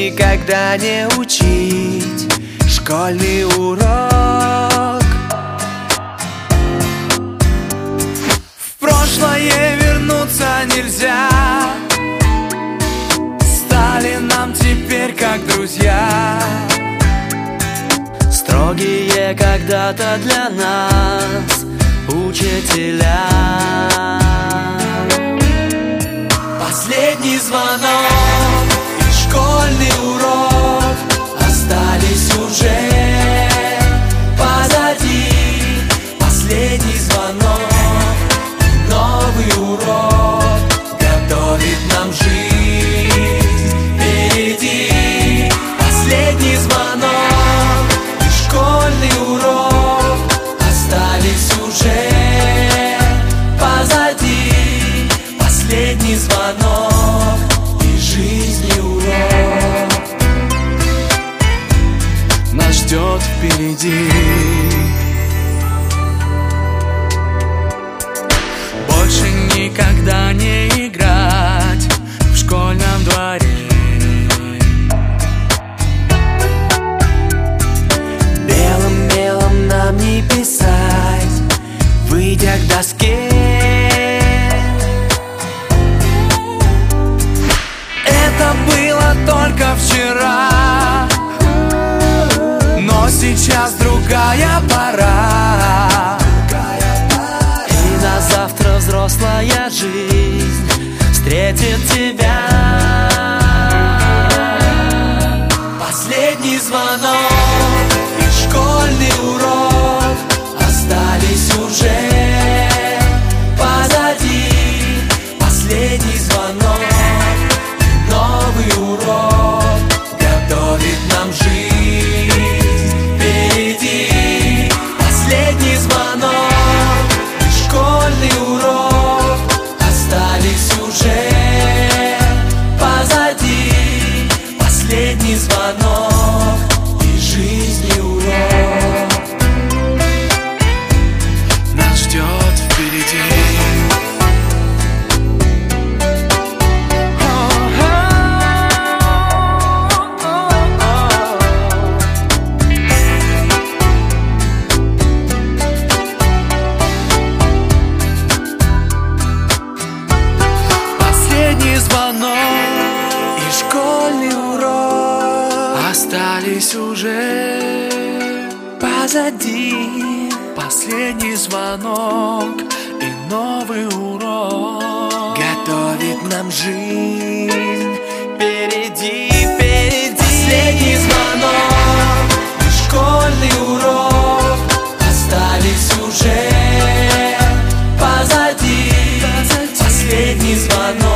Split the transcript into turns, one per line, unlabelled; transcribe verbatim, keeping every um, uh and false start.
никогда не учить школьный урок. В прошлое вернуться нельзя, стали нам теперь как друзья, строгие когда-то для нас учителя. Последний звонок и школьный урок остались уже позади. Последний звонок и новый урок готовит нам жизнь впереди. Последний звонок и школьный урок остались уже позади. Последний звонок и жизни урок нас ждет впереди. Больше никогда не играть в школьном дворе. Белым мелом нам не писать, выйдя к доске. Это было только вчера, но сейчас другая пора. И на завтра взрослая жизнь встретит тебя. Последний звонок и школьный урок остались уже позади. Последний звонок и новый урок готовит нам жизнь впереди. Последний звонок и школьный урок остались уже позади. Последний звонок и жизни урок нас ждет впереди. Последний звонок и школьный урок остались уже позади. Последний звонок и новый урок готовит нам жизнь впереди, впереди. Последний звонок и школьный урок остались уже позади. Последний звонок